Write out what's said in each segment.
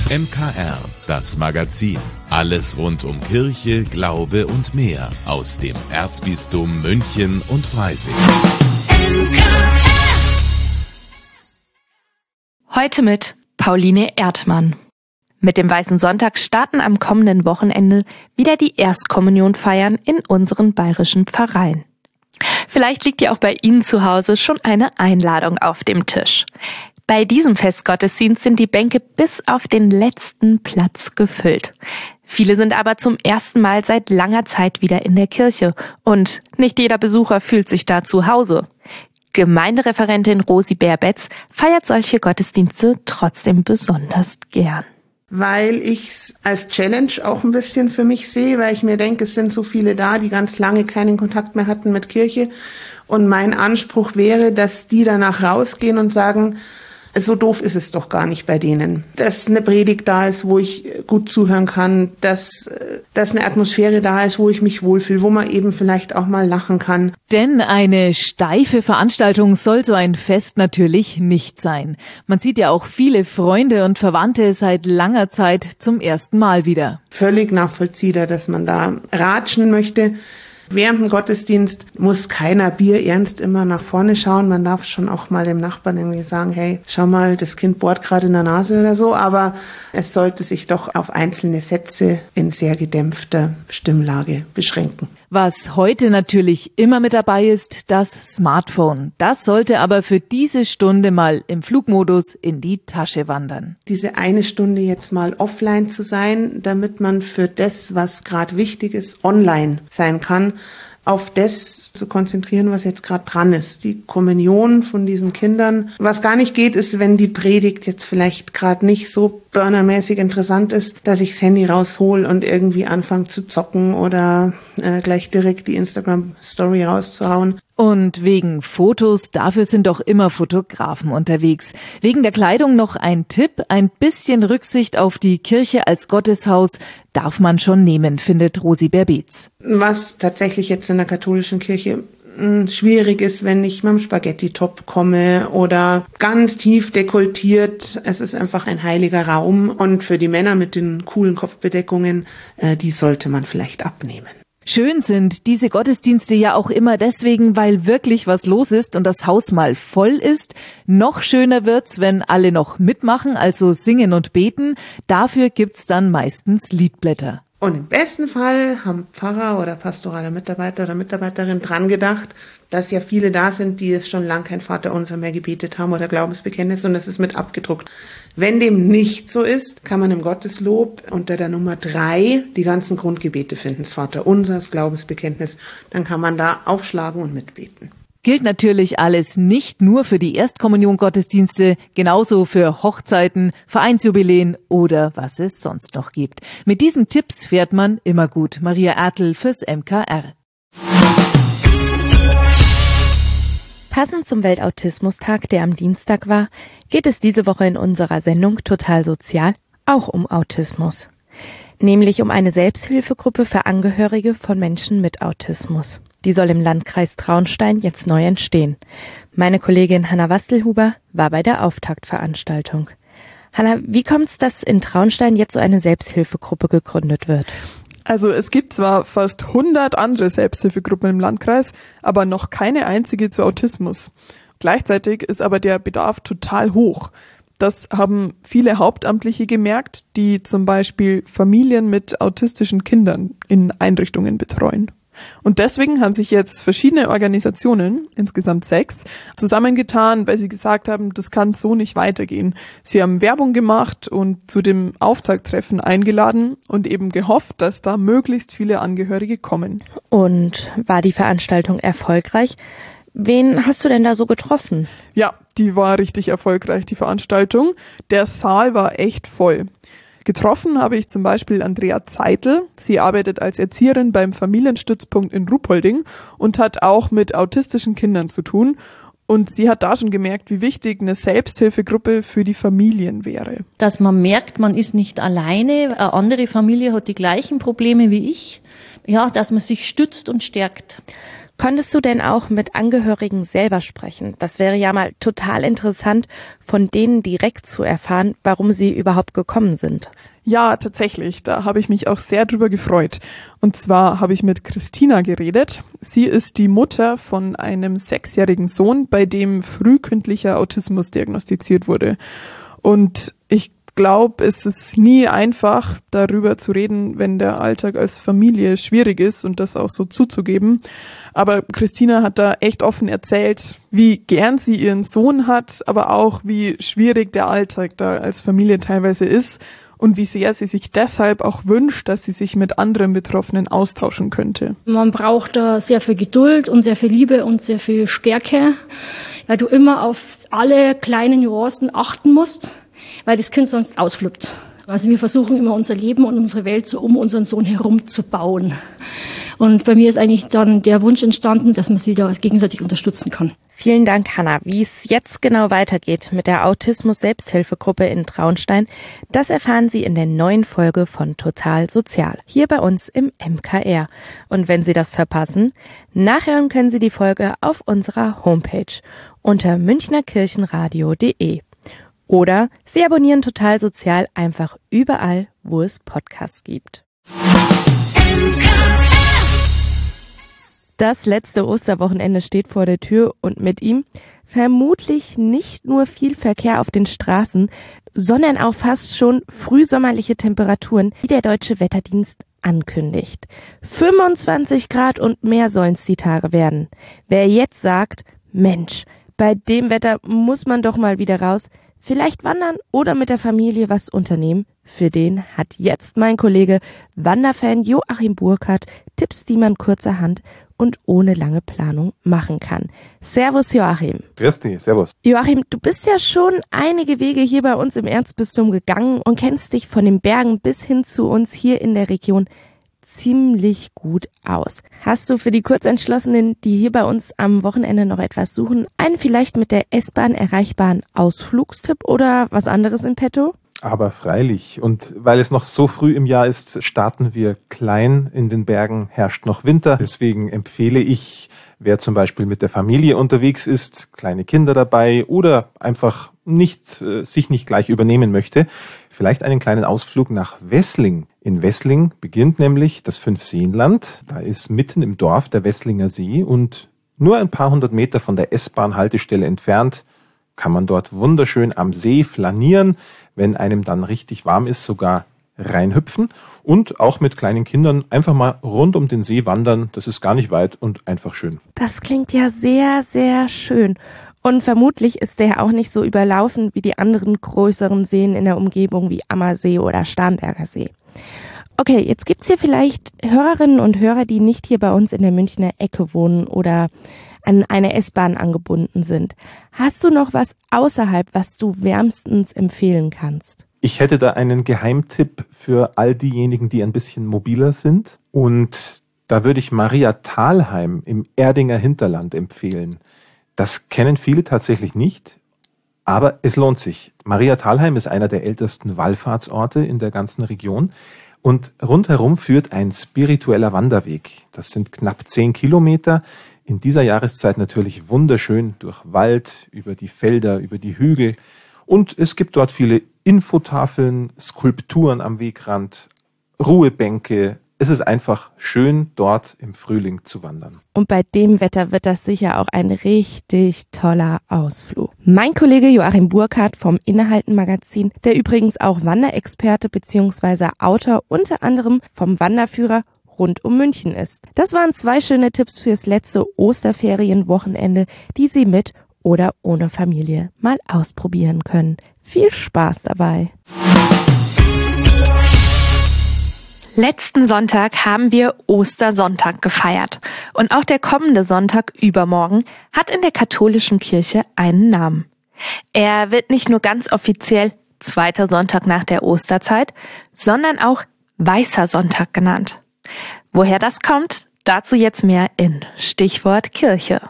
MKR, das Magazin. Alles rund um Kirche, Glaube und mehr aus dem Erzbistum München und Freising. Heute mit Pauline Erdmann. Mit dem Weißen Sonntag starten am kommenden Wochenende wieder die Erstkommunionfeiern in unseren bayerischen Pfarreien. Vielleicht liegt ja auch bei Ihnen zu Hause schon eine Einladung auf dem Tisch. Bei diesem Festgottesdienst sind die Bänke bis auf den letzten Platz gefüllt. Viele sind aber zum ersten Mal seit langer Zeit wieder in der Kirche und nicht jeder Besucher fühlt sich da zu Hause. Gemeindereferentin Rosi Bär-Betz feiert solche Gottesdienste trotzdem besonders gern. Weil ich es als Challenge auch ein bisschen für mich sehe, weil ich mir denke, es sind so viele da, die ganz lange keinen Kontakt mehr hatten mit Kirche. Und mein Anspruch wäre, dass die danach rausgehen und sagen, so doof ist es doch gar nicht bei denen. Dass eine Predigt da ist, wo ich gut zuhören kann, dass eine Atmosphäre da ist, wo ich mich wohlfühle, wo man eben vielleicht auch mal lachen kann. Denn eine steife Veranstaltung soll so ein Fest natürlich nicht sein. Man sieht ja auch viele Freunde und Verwandte seit langer Zeit zum ersten Mal wieder. Völlig nachvollziehbar, dass man da ratschen möchte. Während dem Gottesdienst muss keiner bierernst immer nach vorne schauen. Man darf schon auch mal dem Nachbarn irgendwie sagen, hey, schau mal, das Kind bohrt gerade in der Nase oder so. Aber es sollte sich doch auf einzelne Sätze in sehr gedämpfter Stimmlage beschränken. Was heute natürlich immer mit dabei ist, das Smartphone. Das sollte aber für diese Stunde mal im Flugmodus in die Tasche wandern. Diese eine Stunde jetzt mal offline zu sein, damit man für das, was gerade wichtig ist, online sein kann, auf das zu konzentrieren, was jetzt gerade dran ist. Die Kommunion von diesen Kindern. Was gar nicht geht, ist, wenn die Predigt jetzt vielleicht gerade nicht so burnermäßig interessant ist, dass ich das Handy raushol und irgendwie anfange zu zocken oder gleich direkt die Instagram-Story rauszuhauen. Und wegen Fotos, dafür sind doch immer Fotografen unterwegs. Wegen der Kleidung noch ein Tipp, ein bisschen Rücksicht auf die Kirche als Gotteshaus darf man schon nehmen, findet Rosi Bär-Betz. Was tatsächlich jetzt in der katholischen Kirche schwierig ist, wenn ich mit dem Spaghetti-Top komme oder ganz tief dekoltiert. Es ist einfach ein heiliger Raum und für die Männer mit den coolen Kopfbedeckungen, die sollte man vielleicht abnehmen. Schön sind diese Gottesdienste ja auch immer deswegen, weil wirklich was los ist und das Haus mal voll ist. Noch schöner wird's, wenn alle noch mitmachen, also singen und beten. Dafür gibt's dann meistens Liedblätter. Und im besten Fall haben Pfarrer oder pastoraler Mitarbeiter oder Mitarbeiterin dran gedacht, dass ja viele da sind, die schon lang kein Vaterunser mehr gebetet haben oder Glaubensbekenntnis und das ist mit abgedruckt. Wenn dem nicht so ist, kann man im Gotteslob unter der Nummer 3 die ganzen Grundgebete finden. Das Vaterunser, das Glaubensbekenntnis. Dann kann man da aufschlagen und mitbeten. Gilt natürlich alles nicht nur für die Erstkommunion-Gottesdienste, genauso für Hochzeiten, Vereinsjubiläen oder was es sonst noch gibt. Mit diesen Tipps fährt man immer gut. Maria Ertl fürs MKR. Passend zum Weltautismustag, der am Dienstag war, geht es diese Woche in unserer Sendung Total Sozial auch um Autismus. Nämlich um eine Selbsthilfegruppe für Angehörige von Menschen mit Autismus. Die soll im Landkreis Traunstein jetzt neu entstehen. Meine Kollegin Hanna Wastelhuber war bei der Auftaktveranstaltung. Hanna, wie kommt's, dass in Traunstein jetzt so eine Selbsthilfegruppe gegründet wird? Also es gibt zwar fast 100 andere Selbsthilfegruppen im Landkreis, aber noch keine einzige zu Autismus. Gleichzeitig ist aber der Bedarf total hoch. Das haben viele Hauptamtliche gemerkt, die zum Beispiel Familien mit autistischen Kindern in Einrichtungen betreuen. Und deswegen haben sich jetzt verschiedene Organisationen, insgesamt 6, zusammengetan, weil sie gesagt haben, das kann so nicht weitergehen. Sie haben Werbung gemacht und zu dem Auftakttreffen eingeladen und eben gehofft, dass da möglichst viele Angehörige kommen. Und war die Veranstaltung erfolgreich? Wen hast du denn da so getroffen? Ja, die war richtig erfolgreich, die Veranstaltung. Der Saal war echt voll. Getroffen habe ich zum Beispiel Andrea Zeitl. Sie arbeitet als Erzieherin beim Familienstützpunkt in Ruhpolding und hat auch mit autistischen Kindern zu tun. Und sie hat da schon gemerkt, wie wichtig eine Selbsthilfegruppe für die Familien wäre. Dass man merkt, man ist nicht alleine, eine andere Familie hat die gleichen Probleme wie ich. Ja, dass man sich stützt und stärkt. Konntest du denn auch mit Angehörigen selber sprechen? Das wäre ja mal total interessant, von denen direkt zu erfahren, warum sie überhaupt gekommen sind. Ja, tatsächlich. Da habe ich mich auch sehr drüber gefreut. Und zwar habe ich mit Christina geredet. Sie ist die Mutter von einem 6-jährigen Sohn, bei dem frühkindlicher Autismus diagnostiziert wurde. Und ich glaube, es ist nie einfach, darüber zu reden, wenn der Alltag als Familie schwierig ist und das auch so zuzugeben. Aber Christina hat da echt offen erzählt, wie gern sie ihren Sohn hat, aber auch wie schwierig der Alltag da als Familie teilweise ist und wie sehr sie sich deshalb auch wünscht, dass sie sich mit anderen Betroffenen austauschen könnte. Man braucht da sehr viel Geduld und sehr viel Liebe und sehr viel Stärke, weil du immer auf alle kleinen Nuancen achten musst, weil das Kind sonst ausflippt. Also wir versuchen immer unser Leben und unsere Welt so um unseren Sohn herum zu bauen. Und bei mir ist eigentlich dann der Wunsch entstanden, dass man sie da gegenseitig unterstützen kann. Vielen Dank, Hanna. Wie es jetzt genau weitergeht mit der Autismus-Selbsthilfegruppe in Traunstein, das erfahren Sie in der neuen Folge von Total Sozial, hier bei uns im MKR. Und wenn Sie das verpassen, nachhören können Sie die Folge auf unserer Homepage unter münchnerkirchenradio.de. Oder Sie abonnieren Total Sozial einfach überall, wo es Podcasts gibt. Das letzte Osterwochenende steht vor der Tür und mit ihm vermutlich nicht nur viel Verkehr auf den Straßen, sondern auch fast schon frühsommerliche Temperaturen, wie der Deutsche Wetterdienst ankündigt. 25 Grad und mehr sollen es die Tage werden. Wer jetzt sagt, Mensch, bei dem Wetter muss man doch mal wieder raus, vielleicht wandern oder mit der Familie was unternehmen, für den hat jetzt mein Kollege Wanderfan Joachim Burkhardt Tipps, die man kurzerhand und ohne lange Planung machen kann. Servus Joachim. Grüß dich, servus. Joachim, du bist ja schon einige Wege hier bei uns im Erzbistum gegangen und kennst dich von den Bergen bis hin zu uns hier in der Region ziemlich gut aus. Hast du für die Kurzentschlossenen, die hier bei uns am Wochenende noch etwas suchen, einen vielleicht mit der S-Bahn erreichbaren Ausflugstipp oder was anderes in petto? Aber freilich. Und weil es noch so früh im Jahr ist, starten wir klein. In den Bergen herrscht noch Winter. Deswegen empfehle ich, wer zum Beispiel mit der Familie unterwegs ist, kleine Kinder dabei oder einfach sich nicht gleich übernehmen möchte, vielleicht einen kleinen Ausflug nach Wessling. In Wessling beginnt nämlich das Fünfseenland. Da ist mitten im Dorf der Wesslinger See und nur ein paar hundert Meter von der S-Bahn-Haltestelle entfernt kann man dort wunderschön am See flanieren, wenn einem dann richtig warm ist, sogar reinhüpfen und auch mit kleinen Kindern einfach mal rund um den See wandern. Das ist gar nicht weit und einfach schön. Das klingt ja sehr, sehr schön. Und vermutlich ist der auch nicht so überlaufen wie die anderen größeren Seen in der Umgebung wie Ammersee oder Starnberger See. Okay, jetzt gibt's hier vielleicht Hörerinnen und Hörer, die nicht hier bei uns in der Münchner Ecke wohnen oder an eine S-Bahn angebunden sind. Hast du noch was außerhalb, was du wärmstens empfehlen kannst? Ich hätte da einen Geheimtipp für all diejenigen, die ein bisschen mobiler sind. Und da würde ich Maria Thalheim im Erdinger Hinterland empfehlen. Das kennen viele tatsächlich nicht, aber es lohnt sich. Maria Thalheim ist einer der ältesten Wallfahrtsorte in der ganzen Region. Und rundherum führt ein spiritueller Wanderweg. Das sind knapp 10 Kilometer. In dieser Jahreszeit natürlich wunderschön durch Wald, über die Felder, über die Hügel. Und es gibt dort viele Infotafeln, Skulpturen am Wegrand, Ruhebänke. Es ist einfach schön, dort im Frühling zu wandern. Und bei dem Wetter wird das sicher auch ein richtig toller Ausflug. Mein Kollege Joachim Burkhardt vom Innehalten-Magazin, der übrigens auch Wanderexperte bzw. Autor unter anderem vom Wanderführer rund um München ist. Das waren 2 schöne Tipps fürs letzte Osterferienwochenende, die Sie mit oder ohne Familie mal ausprobieren können. Viel Spaß dabei! Letzten Sonntag haben wir Ostersonntag gefeiert. Und auch der kommende Sonntag übermorgen hat in der katholischen Kirche einen Namen. Er wird nicht nur ganz offiziell zweiter Sonntag nach der Osterzeit, sondern auch Weißer Sonntag genannt. Woher das kommt, dazu jetzt mehr in Stichwort Kirche.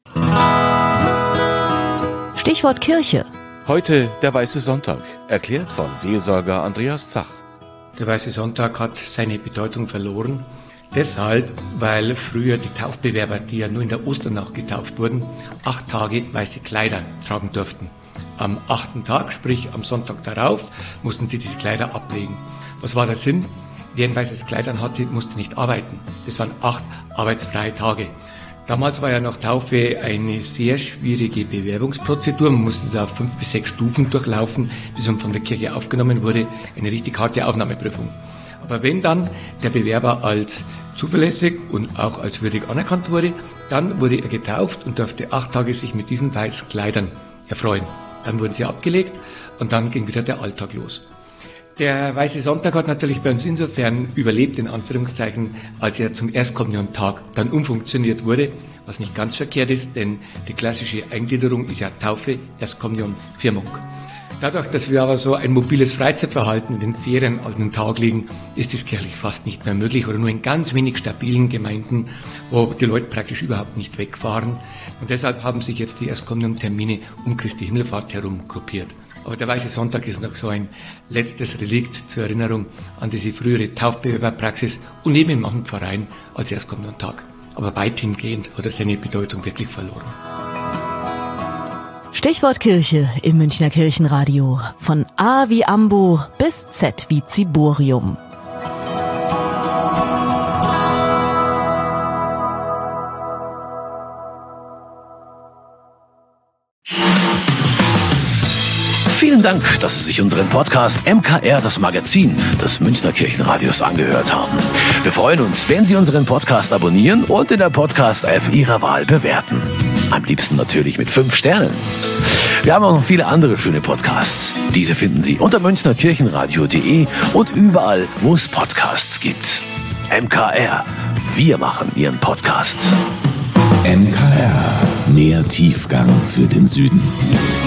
Stichwort Kirche. Heute der Weiße Sonntag, erklärt von Seelsorger Andreas Zach. Der Weiße Sonntag hat seine Bedeutung verloren. Deshalb, weil früher die Taufbewerber, die ja nur in der Osternacht getauft wurden, 8 Tage weiße Kleider tragen durften. Am 8. Tag, sprich am Sonntag darauf, mussten sie diese Kleider ablegen. Was war der Sinn? Wer ein weißes Kleid anhatte, musste nicht arbeiten. Das waren 8 arbeitsfreie Tage. Damals war ja noch Taufe eine sehr schwierige Bewerbungsprozedur. Man musste da 5 bis 6 Stufen durchlaufen, bis man von der Kirche aufgenommen wurde. Eine richtig harte Aufnahmeprüfung. Aber wenn dann der Bewerber als zuverlässig und auch als würdig anerkannt wurde, dann wurde er getauft und durfte 8 Tage sich mit diesen weißen Kleidern erfreuen. Dann wurden sie abgelegt und dann ging wieder der Alltag los. Der Weiße Sonntag hat natürlich bei uns insofern überlebt, in Anführungszeichen, als er zum Erstkommuniontag dann umfunktioniert wurde, was nicht ganz verkehrt ist, denn die klassische Eingliederung ist ja Taufe, Erstkommunion, Firmung. Dadurch, dass wir aber so ein mobiles Freizeitverhalten in den Ferien an den Tag legen, ist es kirchlich fast nicht mehr möglich oder nur in ganz wenig stabilen Gemeinden, wo die Leute praktisch überhaupt nicht wegfahren. Und deshalb haben sich jetzt die Erstkommuniontermine um Christi Himmelfahrt herum gruppiert. Aber der Weiße Sonntag ist noch so ein letztes Relikt zur Erinnerung an diese frühere Taufbewerberpraxis und eben in manchen Pfarreien als Erstkommuniontag. Aber weithingehend hat er seine Bedeutung wirklich verloren. Stichwort Kirche im Münchner Kirchenradio. Von A wie Ambo bis Z wie Ziborium. Vielen Dank, dass Sie sich unseren Podcast MKR, das Magazin des Münchner Kirchenradios, angehört haben. Wir freuen uns, wenn Sie unseren Podcast abonnieren und in der Podcast-App Ihrer Wahl bewerten. Am liebsten natürlich mit 5 Sternen. Wir haben auch noch viele andere schöne Podcasts. Diese finden Sie unter münchnerkirchenradio.de und überall, wo es Podcasts gibt. MKR, wir machen Ihren Podcast. MKR, mehr Tiefgang für den Süden.